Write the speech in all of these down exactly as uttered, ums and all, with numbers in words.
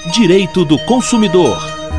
Direito do Consumidor.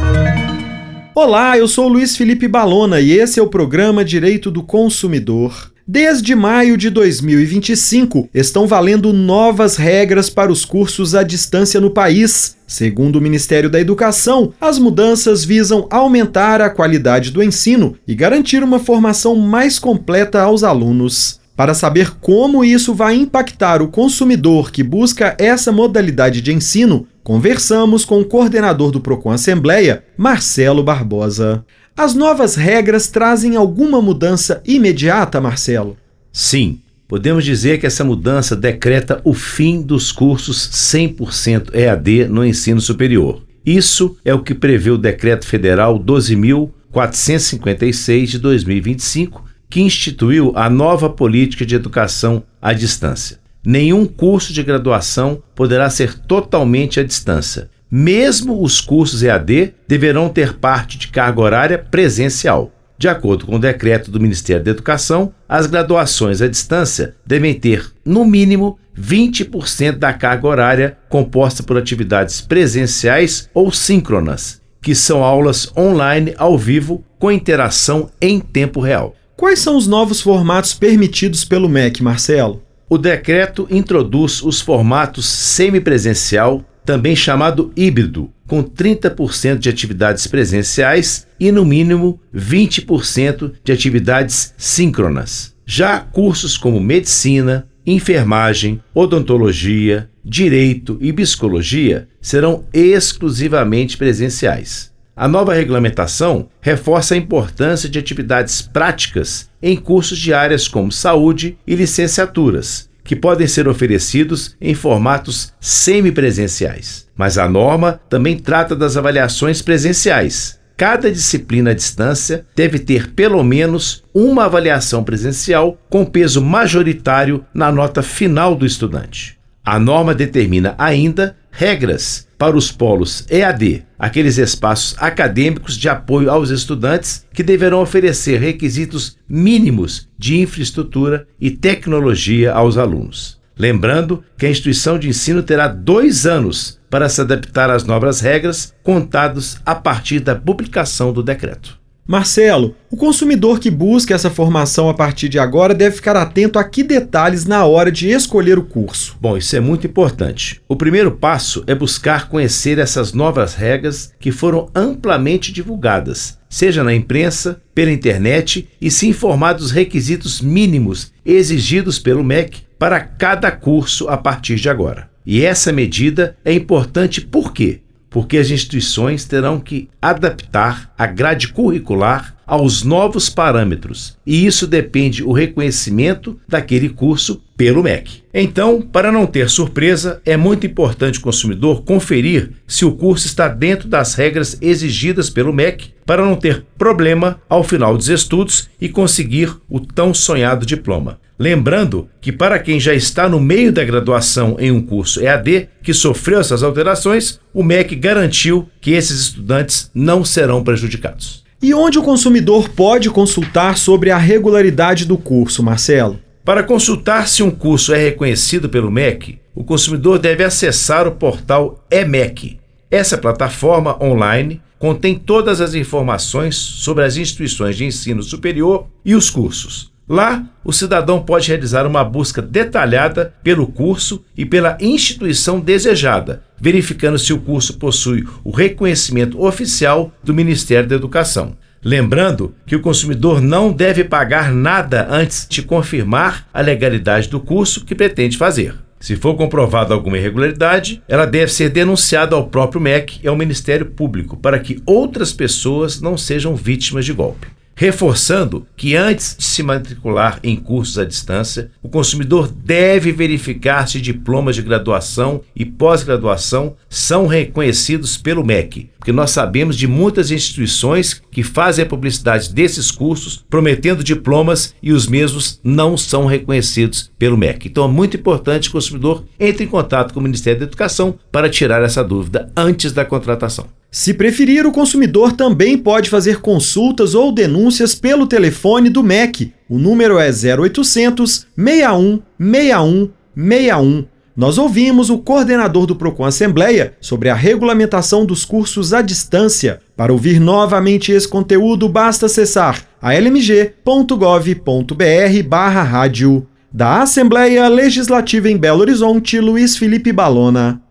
Olá, eu sou Luiz Felipe Balona e esse é o programa Direito do Consumidor. Desde maio de dois mil e vinte e cinco, estão valendo novas regras para os cursos à distância no país. Segundo o Ministério da Educação, as mudanças visam aumentar a qualidade do ensino e garantir uma formação mais completa aos alunos. Para saber como isso vai impactar o consumidor que busca essa modalidade de ensino, conversamos com o coordenador do Procon Assembleia, Marcelo Barbosa. As novas regras trazem alguma mudança imediata, Marcelo? Sim, podemos dizer que essa mudança decreta o fim dos cursos cem por cento E A D no ensino superior. Isso é o que prevê o Decreto Federal doze mil quatrocentos e cinquenta e seis de dois mil e vinte e cinco, que instituiu a nova política de educação à distância. Nenhum curso de graduação poderá ser totalmente à distância. Mesmo os cursos E A D deverão ter parte de carga horária presencial. De acordo com o decreto do Ministério da Educação, as graduações à distância devem ter, no mínimo, vinte por cento da carga horária composta por atividades presenciais ou síncronas, que são aulas online ao vivo com interação em tempo real. Quais são os novos formatos permitidos pelo M E C, Marcelo? O decreto introduz os formatos semipresencial, também chamado híbrido, com trinta por cento de atividades presenciais e, no mínimo, vinte por cento de atividades síncronas. Já cursos como medicina, enfermagem, odontologia, direito e psicologia serão exclusivamente presenciais. A nova regulamentação reforça a importância de atividades práticas em cursos de áreas como saúde e licenciaturas, que podem ser oferecidos em formatos semipresenciais. Mas a norma também trata das avaliações presenciais. Cada disciplina à distância deve ter pelo menos uma avaliação presencial com peso majoritário na nota final do estudante. A norma determina ainda regras para os polos E A D, aqueles espaços acadêmicos de apoio aos estudantes que deverão oferecer requisitos mínimos de infraestrutura e tecnologia aos alunos. Lembrando que a instituição de ensino terá dois anos para se adaptar às novas regras, contados a partir da publicação do decreto. Marcelo, o consumidor que busca essa formação a partir de agora deve ficar atento a que detalhes na hora de escolher o curso? Bom, isso é muito importante. O primeiro passo é buscar conhecer essas novas regras que foram amplamente divulgadas, seja na imprensa, pela internet, e se informar dos requisitos mínimos exigidos pelo M E C para cada curso a partir de agora. E essa medida é importante por quê? Porque as instituições terão que adaptar a grade curricular aos novos parâmetros, e isso depende do reconhecimento daquele curso pelo M E C. Então, para não ter surpresa, é muito importante o consumidor conferir se o curso está dentro das regras exigidas pelo M E C, para não ter problema ao final dos estudos e conseguir o tão sonhado diploma. Lembrando que para quem já está no meio da graduação em um curso E A D que sofreu essas alterações, o M E C garantiu que esses estudantes não serão prejudicados. E onde o consumidor pode consultar sobre a regularidade do curso, Marcelo? Para consultar se um curso é reconhecido pelo M E C, o consumidor deve acessar o portal E M E C. Essa plataforma online contém todas as informações sobre as instituições de ensino superior e os cursos. Lá, o cidadão pode realizar uma busca detalhada pelo curso e pela instituição desejada, verificando se o curso possui o reconhecimento oficial do Ministério da Educação. Lembrando que o consumidor não deve pagar nada antes de confirmar a legalidade do curso que pretende fazer. Se for comprovada alguma irregularidade, ela deve ser denunciada ao próprio M E C e ao Ministério Público para que outras pessoas não sejam vítimas de golpe. Reforçando que antes de se matricular em cursos à distância, o consumidor deve verificar se diplomas de graduação e pós-graduação são reconhecidos pelo M E C, porque nós sabemos de muitas instituições que fazem a publicidade desses cursos prometendo diplomas e os mesmos não são reconhecidos pelo M E C. Então é muito importante que o consumidor entre em contato com o Ministério da Educação para tirar essa dúvida antes da contratação. Se preferir, o consumidor também pode fazer consultas ou denúncias pelo telefone do M E C. O número é zero oitocentos, seis um, seis um, seis um. nós ouvimos o coordenador do Procon Assembleia sobre a regulamentação dos cursos à distância. Para ouvir novamente esse conteúdo, basta acessar a l m g ponto gov ponto b r barra rádio. Da Assembleia Legislativa em Belo Horizonte, Luiz Felipe Balona.